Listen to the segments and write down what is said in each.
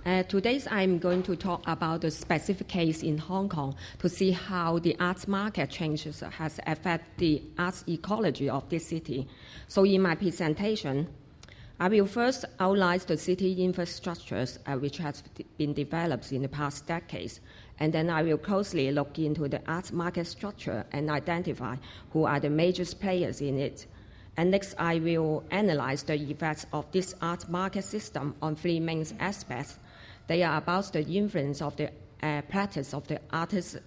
Today I'm going to talk about the specific case in Hong Kong to see how the arts market changes has affected the arts ecology of this city. So in my presentation, I will first outline the city infrastructures which has been developed in the past decades, and then I will closely look into the arts market structure and identify who are the major players in it. And next, I will analyze the effects of this art market system on three main aspects. They are about the influence of the practice of the artists,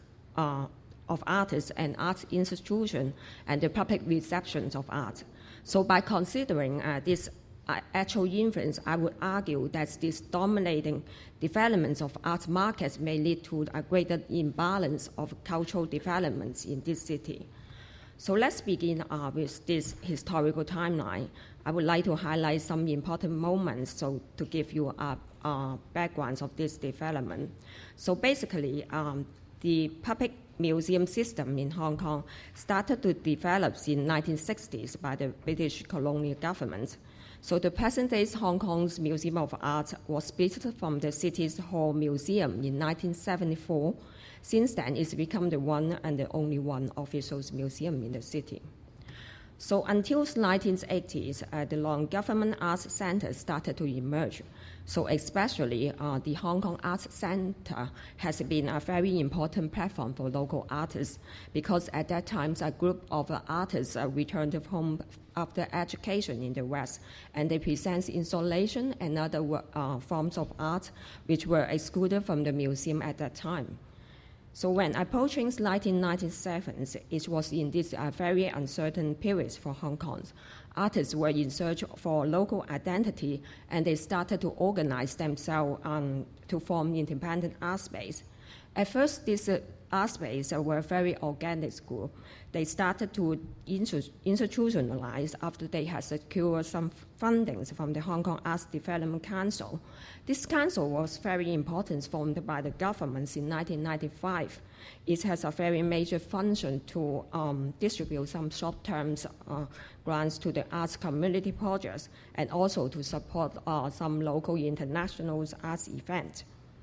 and art institutions, and the public receptions of art. So by considering this actual influence, I would argue that these dominating developments of art markets may lead to a greater imbalance of cultural developments in this city. So let's begin with this historical timeline. I would like to highlight some important moments to give you backgrounds of this development. So basically, the public museum system in Hong Kong started to develop in 1960s by the British colonial government. So the present-day Hong Kong's Museum of Art was split from the city's Hall Museum in 1974. Since then, it's become the one and the only one official museum in the city. So until the 1980s, the non-government arts centers started to emerge. So especially the Hong Kong Arts Center has been a very important platform for local artists because at that time, a group of artists returned home after education in the West, and they present installation and other forms of art which were excluded from the museum at that time. So when approaching 1997, it was in this very uncertain period for Hong Kong. Artists were in search for local identity, and they started to organize themselves to form independent art space. At first, these art space were a very organic group. They started to institutionalize after they had secured some fundings from the Hong Kong Arts Development Council. This council was very important, formed by the government in 1995. It has a very major function to distribute some short-term grants to the arts community projects and also to support some local international arts events.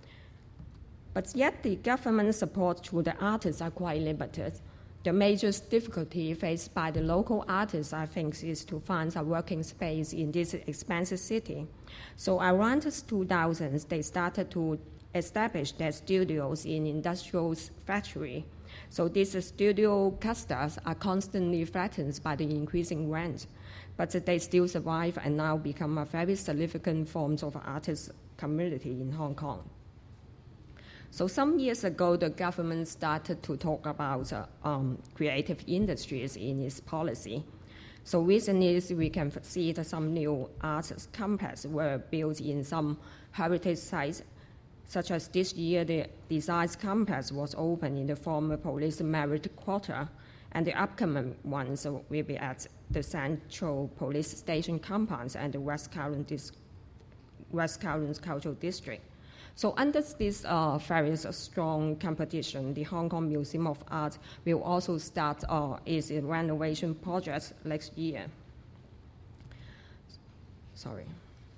But yet the government support to the artists are quite limited. The major difficulty faced by the local artists, I think, is to find a working space in this expensive city. So around 2000, they started to establish their studios in industrial factory. So these studio clusters are constantly threatened by the increasing rent, but they still survive and now become a very significant form of artist community in Hong Kong. So some years ago, the government started to talk about creative industries in its policy. So recently, we can see that some new arts complexes were built in some heritage sites, such as this year, the Design Complex was opened in the former police merit quarter, and the upcoming ones will be at the Central Police Station compounds and the West Kowloon Cultural District. So under this very strong competition, the Hong Kong Museum of Art will also start its renovation project next year. Sorry.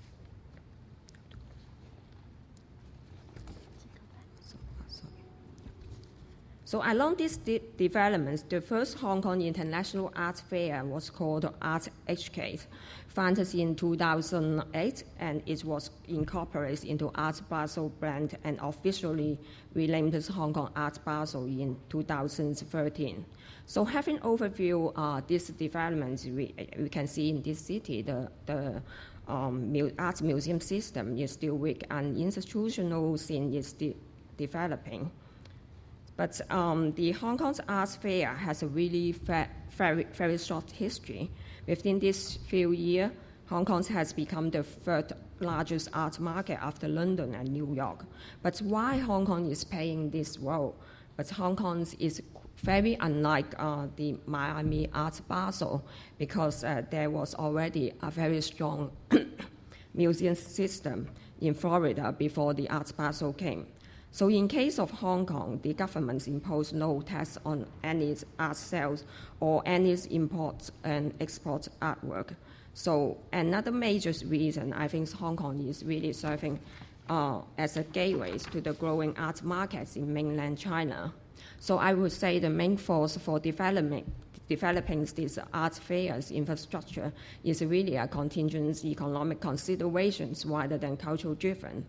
So along these developments, the first Hong Kong International Art Fair was called Art HK, founded in 2008, and it was incorporated into Art Basel brand and officially renamed as Hong Kong Art Basel in 2013. So having overview these developments, we can see in this city the arts museum system is still weak and institutional scene is developing. But the Hong Kong's Arts Fair has a really very short history. Within this few years, Hong Kong has become the third largest art market after London and New York. But why Hong Kong is playing this role? But Hong Kong is very unlike the Miami Art Basel because there was already a very strong museum system in Florida before the Art Basel came. So in case of Hong Kong, the government imposed no tax on any art sales or any import and export artwork. So another major reason I think Hong Kong is really serving as a gateway to the growing art markets in mainland China. So I would say the main force for developing these art fairs infrastructure is really a contingent economic considerations rather than cultural driven.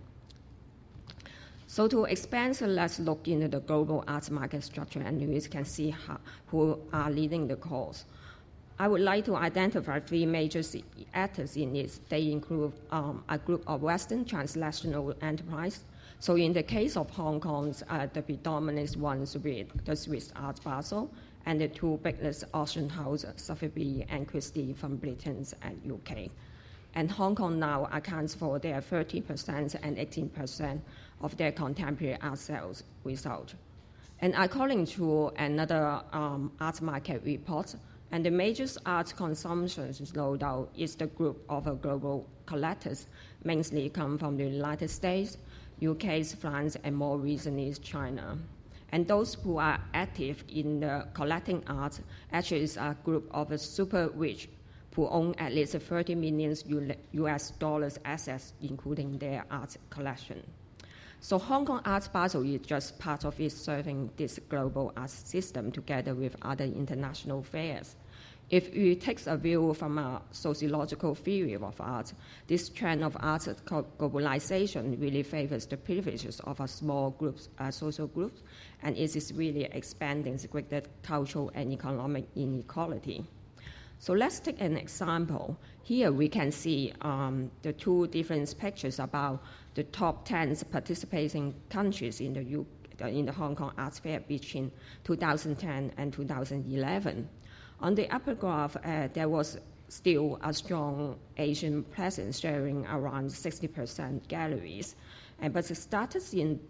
So to expand, so let's look into the global arts market structure, and you can see who are leading the cause. I would like to identify three major actors in this. They include a group of Western transnational enterprises. So in the case of Hong Kong, the predominant ones with the Swiss Art Basel, and the two biggest auction houses, Sotheby's and Christie from Britain and UK. And Hong Kong now accounts for their 30% and 18% of their contemporary art sales result. And according to another art market report, and the major art consumption slowdown is the group of global collectors, mainly come from the United States, UK, France, and more recently China. And those who are active in the collecting art actually is a group of super rich who own at least 30 million US dollars assets, including their art collection. So Hong Kong Art Basel is just part of it serving this global art system together with other international fairs. If we take a view from a sociological theory of art, this trend of art globalization really favors the privileges of a small groups, social groups, and it is really expanding the greater cultural and economic inequality. So let's take an example. Here we can see the two different pictures about the top 10 participating countries in the Hong Kong Arts Fair between 2010 and 2011. On the upper graph, there was still a strong Asian presence, sharing around 60% galleries. But it started in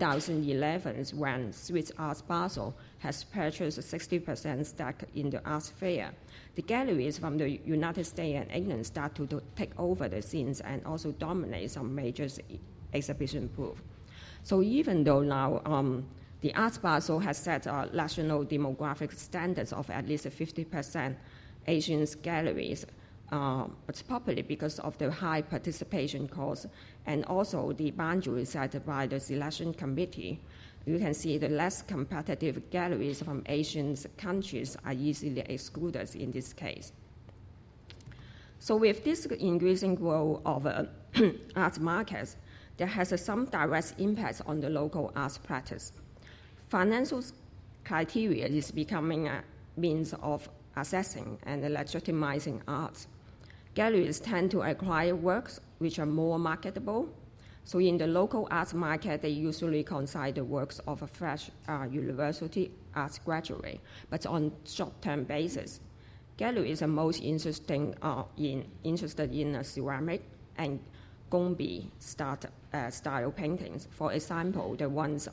2011 when Swiss Art Basel has purchased a 60% stake in the art fair. The galleries from the United States and England start to take over the scenes and also dominate some major exhibition booths. So even though now the Art Basel has set national demographic standards of at least 50% Asian galleries, it's probably because of the high participation cost and also the boundaries set by the selection committee. You can see the less competitive galleries from Asian countries are easily excluded in this case. So with this increasing growth of art markets, there has some direct impacts on the local arts practice. Financial criteria is becoming a means of assessing and legitimizing art. Galleries tend to acquire works which are more marketable. So in the local arts market, they usually consider the works of a fresh university arts graduate, but on short-term basis. Galleries are most interested in ceramic and gongbi style paintings. For example, the ones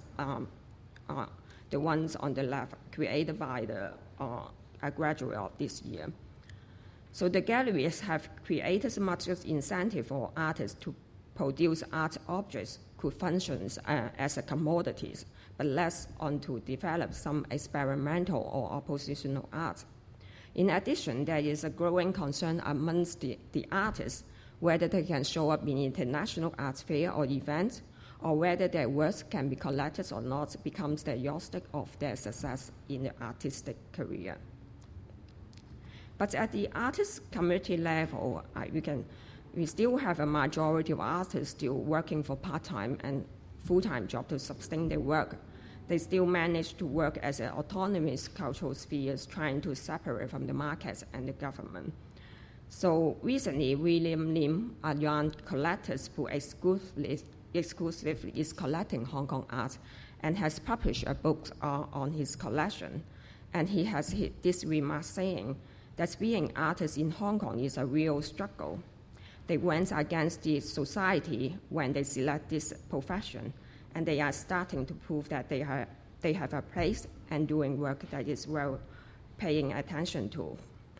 on the left created by a graduate of this year. So the galleries have created much incentive for artists to produce art objects could function as a commodities, but less on to develop some experimental or oppositional art. In addition, there is a growing concern amongst the artists whether they can show up in international art fair or events, or whether their works can be collected or not becomes the yardstick of their success in the artistic career. But at the artist community level, we still have a majority of artists still working for part-time and full-time job to sustain their work. They still manage to work as an autonomous cultural spheres, trying to separate from the markets and the government. So recently, William Lim, a young collector who exclusively is collecting Hong Kong art and has published a book on his collection. And he has this remark saying that being an artist in Hong Kong is a real struggle. They went against the society when they select this profession, and they are starting to prove that they have a place and doing work that is well paying attention to.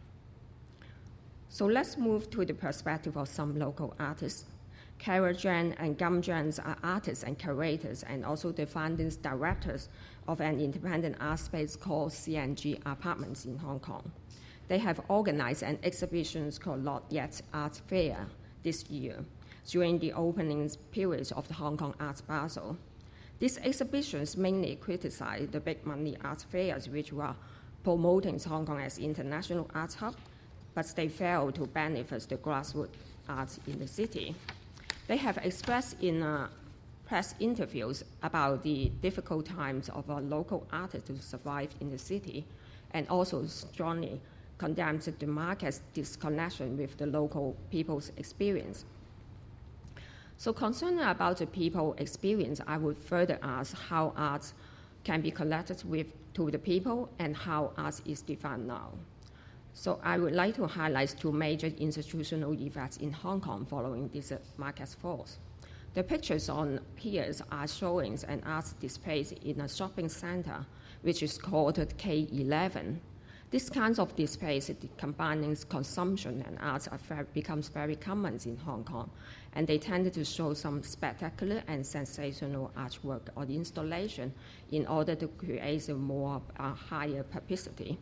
So let's move to the perspective of some local artists. Carol Jan and Gum Jans are artists and curators and also the founding directors of an independent art space called CNG Apartments in Hong Kong. They have organized an exhibition called Not Yet Art Fair this year. during the opening periods of the Hong Kong Arts Basel. These exhibitions mainly criticize the big money art fairs, which were promoting Hong Kong as international arts hub, but they failed to benefit the grassroots arts in the city. They have expressed in press interviews about the difficult times of a local artist to survive in the city, and also strongly condemns the market's disconnection with the local people's experience. So concerned about the people experience, I would further ask how arts can be connected to the people and how arts is defined now. So I would like to highlight two major institutional effects in Hong Kong following this market's force. The pictures on here are showings and arts displays in a shopping center, which is called K11. This kind of displays combining consumption and arts becomes very common in Hong Kong, and they tended to show some spectacular and sensational artwork or installation in order to create a more higher publicity.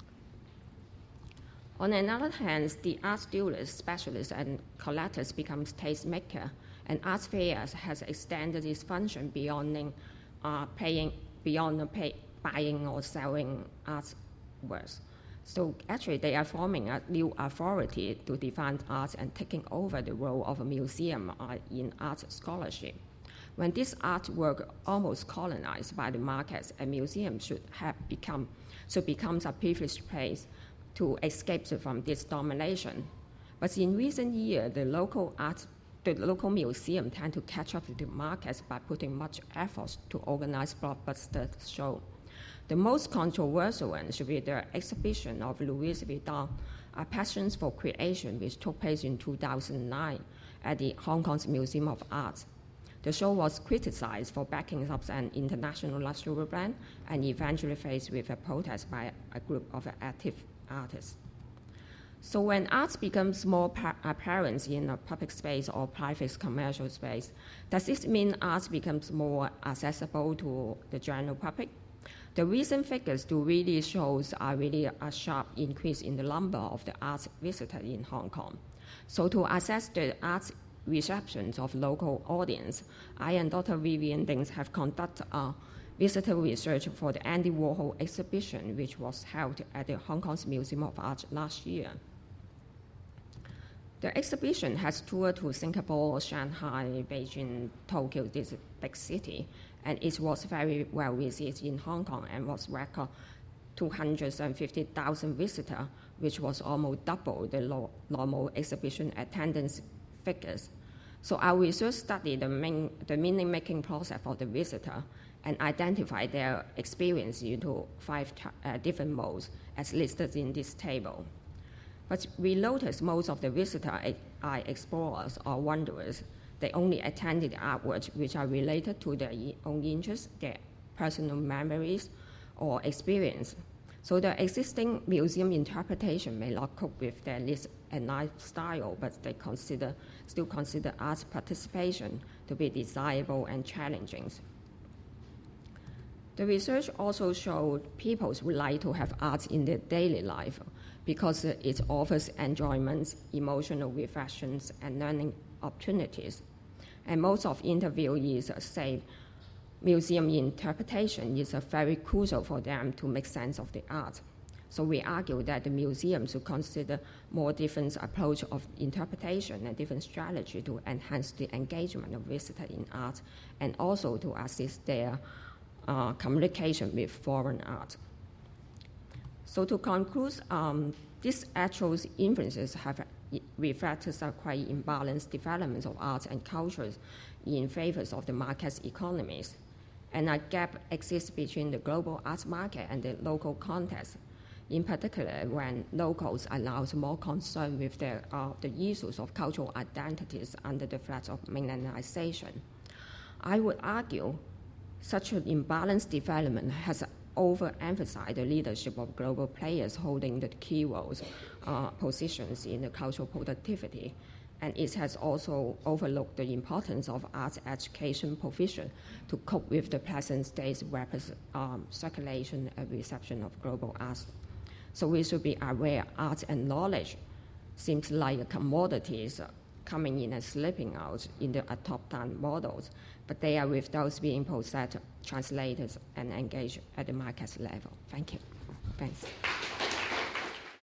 On another hand, the art students, specialists, and collectors become tastemaker, and art fairs has extended its function beyond buying or selling artworks. So actually, they are forming a new authority to define arts and taking over the role of a museum in art scholarship. When this artwork almost colonized by the markets, a museum should become a privileged place to escape from this domination. But in recent years, the local museum tend to catch up with the markets by putting much effort to organize blockbuster shows. The most controversial one should be the exhibition of Louis Vuitton, A Passion for Creation, which took place in 2009 at the Hong Kong's Museum of Art. The show was criticized for backing up an international luxury brand and eventually faced with a protest by a group of active artists. So when art becomes more apparent in a public space or private commercial space, does this mean art becomes more accessible to the general public? The recent figures do really shows really a sharp increase in the number of the arts visitors in Hong Kong. So to assess the arts receptions of local audience, I and Dr. Vivian Dings have conducted a visitor research for the Andy Warhol exhibition, which was held at the Hong Kong's Museum of Art last year. The exhibition has toured to Singapore, Shanghai, Beijing, Tokyo, this big city, and it was very well received in Hong Kong and was record 250,000 visitors, which was almost double the normal exhibition attendance figures. So our research studied the meaning-making process for the visitor and identified their experience into 5 different modes as listed in this table. But we noticed most of the visitors are explorers or wanderers. They only attended artworks which are related to their own interests, their personal memories, or experience. So the existing museum interpretation may not cope with their needs and lifestyle, but they still consider arts participation to be desirable and challenging. The research also showed people would like to have art in their daily life because it offers enjoyment, emotional reflections, and learning opportunities. And most of interviewees say museum interpretation is very crucial for them to make sense of the art. So we argue that the museum should consider more different approach of interpretation and different strategy to enhance the engagement of visitors in art and also to assist their communication with foreign art. So to conclude, these actual influences have reflected a quite imbalanced development of arts and cultures in favor of the market's economies. And a gap exists between the global arts market and the local context, in particular when locals are now more concerned with the issues of cultural identities under the threat of mainlandization. I would argue such an imbalanced development has overemphasized the leadership of global players holding the key roles, positions in the cultural productivity, and it has also overlooked the importance of arts education provision to cope with the present state's rapid circulation and reception of global arts. So we should be aware arts and knowledge seems like commodities coming in and slipping out in the top-down models, but they are with those being processed, translated, and engaged at the market level. Thank you. Thanks.